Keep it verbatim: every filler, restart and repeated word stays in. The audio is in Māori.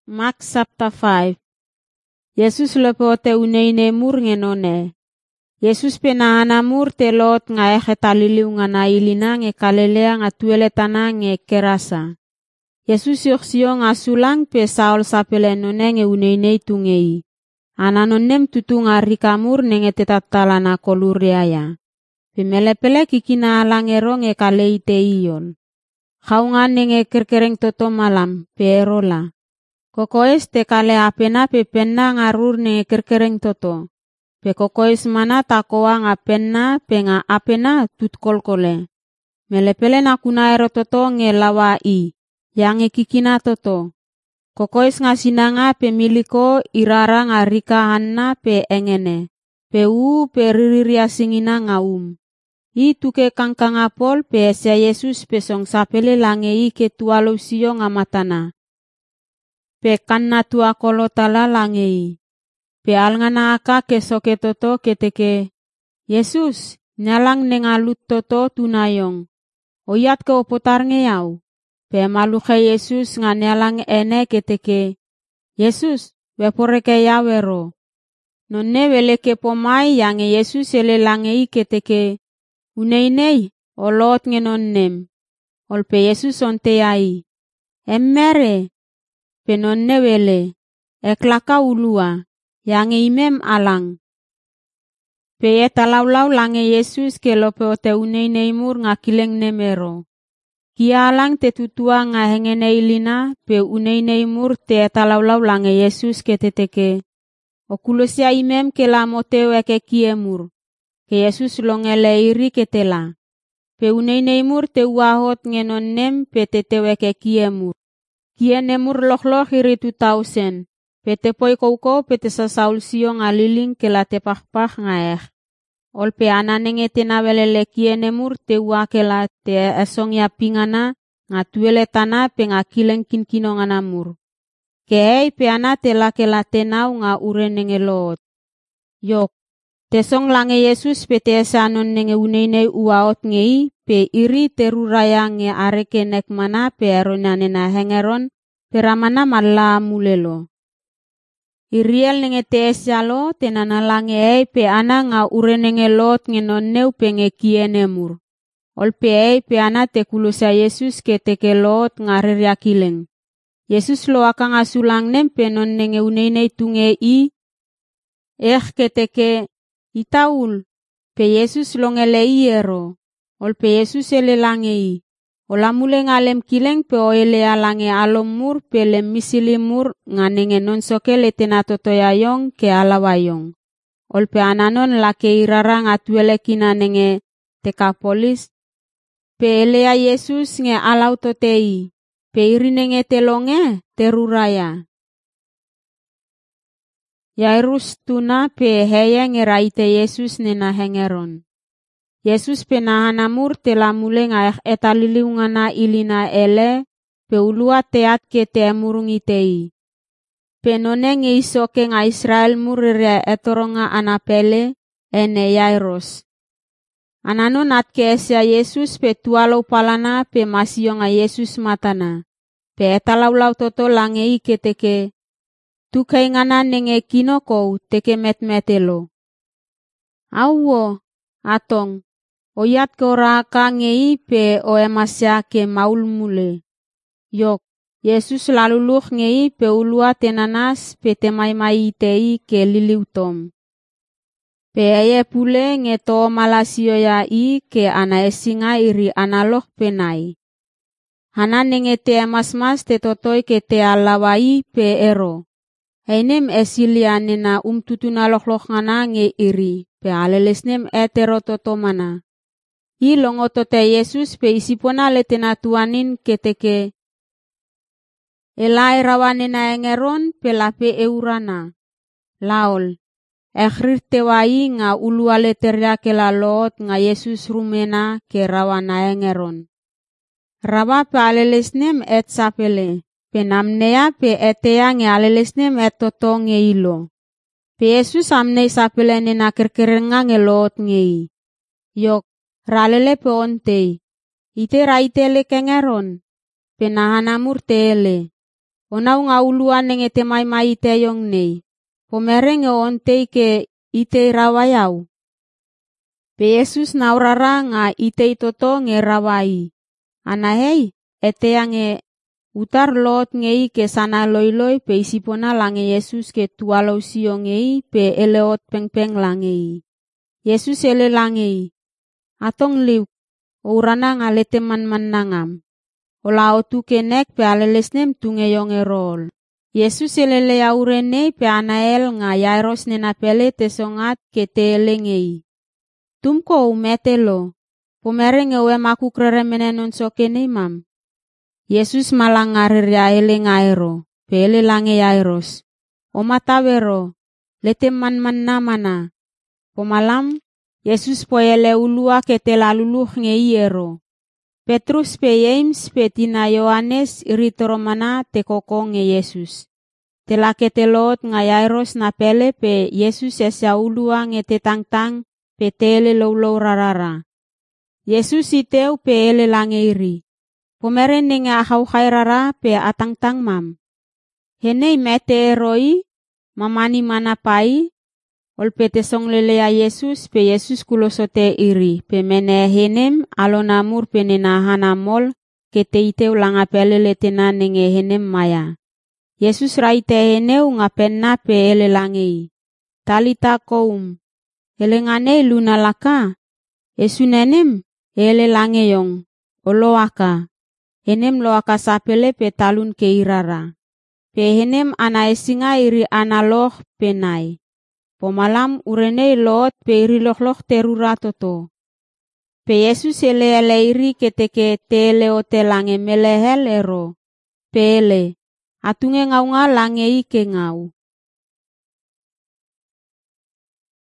Mark chapter five. Yesus lepote uneine mur ngenone. Yesus penahana mur te lot nga eche taliliu nga nailina nge Galilea nga tuele tana nge Kerasa. Yesus yoksio nga sulang pe Saul sapele none nge uneine tungei. Ananonem tutu nga rikamur nenge tetatalana kolureaya. Pimelepele kikina alangero nge kaleite iyon. Kaungan nenge kerkereng toto malam perola. Kokoes te kale apena pe penna ngarur nenge kerkereng toto. Pe kokoes mana takoa nga penna pe nga apena tutkolkole. Melepele nakuna ero toto nge lawa i. Yang kikina toto. Kokoes nga sinanga pe miliko irara nga rika hanna pe engene. Pe u pe ririria singina nga um. I tuke kangkanga pol pe sia Yesus pe song sapele lange i ke tualo sio nga matana. Pe kanna tua kolotala lange i. Pe alngana aka ke soke toto keteke. Yesus, nyalang nengalut toto tunayong. Oyat ke opotar ngeyau. Pe maluke Yesus nga nyalang ene keteke. Yesus, weporeke yawero. Nonne weleke pomai yang Yesus ele lange i keteke. Uneinei, olot ngenonnem. Olpe Yesus onte ai. Emmere. Penonne wele. Eklaka ulua. Yang imem alang. Pe etalaulau lange Yesus ke lope ote uneinei mur nga kileng nemero. Kia alang te tutua nga hengene ilina pe uneinei mur te etalaulau lange Yesus ke teteke. Okulosia imem ke la moteu eke kie mur. Ke Yesus longele iri ke tela. Pe uneinei mur te uahot ngenon nem pe te teweke kie mur. Kie nemur loh-loh iri tu tausen. Pe te poi kouko pe te sasaul sio nga liling ke la te pahpah nga eh. Olpe ananenge te nawelele kie nemur te ua ke la te esong ya pingana nga tuele tana pe nga kileng kinkino nga namur. Ke hei pe ana te la ke la tenau nga ure nenge loot. Yok. Te song lange Yesus pe te esanon nenge uneinei uaot ngei pe iri teruraya nge areke nek mana pe eronanena hengeron pe ramana malla mulelo. Iriel nenge te esialo te nanalange ei pe ana nga ure nenge lot nge nonneu pe nge kienemur. Olpe ei pe ana te kulusa Yesus ke teke lot nga reria kileng. Yesus loaka nga sulang nem pe non nenge uneinei tunge i. Eh ke teke. Itaul, pe Yesus longele iero. Olpe Yesus ele lange i. Ola mule ngalem kileng pe oele alange alom mur pe lem misili mur nga nenge non soke le tena totoyayong ke alawayong. Olpe ananon lake irara nga tuele kina nenge Tekapolis. Pe elea Yesus nge alau totei. Pe iri nenge telonge teruraya. Yairus tuna pe heya ngeraite Yesus nena hengeron. Yesus penahana mur tela mule nga etaliliu ngana ilina ele pe ulua teat ke te emurung itei. Penone nge isoke nga Israel mur ria etoronga anapele ene Yairus. Ananon atke esia Yesus pe tualau palana pe masio nga Yesus matana. Pe etalaulau toto lange i keteke. Tukai ngana nenge kinoko teke met-metelo. Awo, atong, oyat ke ora ka ngei pe o emasya ke maul mule. Yok, Yesus laluluh ngei pe ulua tenanas pe temai-mai itei ke liliu tom. Pe eye pule nge to malasio ya i ke ana esinga iri analoh penai. Hana nenge te emas-mas te totoi ke te alawai pe ero. Heinem esilia nena um tutuna loh-loh ngana nge iri, pe alelesnem etero toto mana. I longo tote Yesus pe isipona letena tuanin keteke. Elai rawanena engeron pe lape eurana. Laol, ekhrir tewai nga ulua leteria ke la lot nga Yesus rumena ke rawana engeron. Rawa pe alelesnem et sapele. Penamnea pe etea nge alelesnem etoto nge ilo. Pe Yesus amnei sapele nena kerkerenga nge lot ngei. Yok, ralele pe ontei. Ite raitele kengeron. Penahana mur tele. Onau nga uluan nge te mai mai te yong nei. Pomereng e ontei ke itei rawayau. Pe Yesus na urara nga itei toto nge rawai. Ana hei, eteang e utar lot ngei ke sana loiloi pe isipona lange Yesus ke tualau sio ngei pe eleot pengpeng langei. Yesus ele langei. Atong liuk, urana nga lete man-man nangam. Ola otu kenek pe alelesnem tunge yong erol. Yesus elele aurenei pe Anael nga Yairos nena pele te songat ke te elengei. Tumko umetelo, pomereng e uem aku kreremene non sokenei mam. Yesus malang ngarir ya ele ngaero, pe ele lange Yairos. Oma tawero, lete man-man namana. Pomalam, Yesus po ele ulua ke te laluluh nge iero. Petrus pe James pe tina Yohanes iri toromana te koko nge Yesus. Te lake te lot nga Yairos na pele pe Yesus esya ulua nge te tangtang pe te ele loulow rarara. Yesus iteu pe ele lange iri. Pomeren nge ahau rara pe atangtang mam. Henei mete eroi, mamani mana pai, olpe te songlelea Yesus pe Yesus kulosote iri pe mene henem alonamur pe nena hanamol ke te iteu langa pelele tena nenge henem maya. Yesus raite heneu nga penna pe ele langei. Talita koum. Ele nganei luna laka. Esunenem ele langeyong. Oloaka. Henem loaka sapele pe talun ke irara. Pe henem ana esinga iri analoh penai. Pomalam urenei lot pe iri loh-loh terura toto. Pe Yesus ele ele iri keteke te ele ote lange melehel ero. Pe ele. Atunge ngau nga lange ike ngau.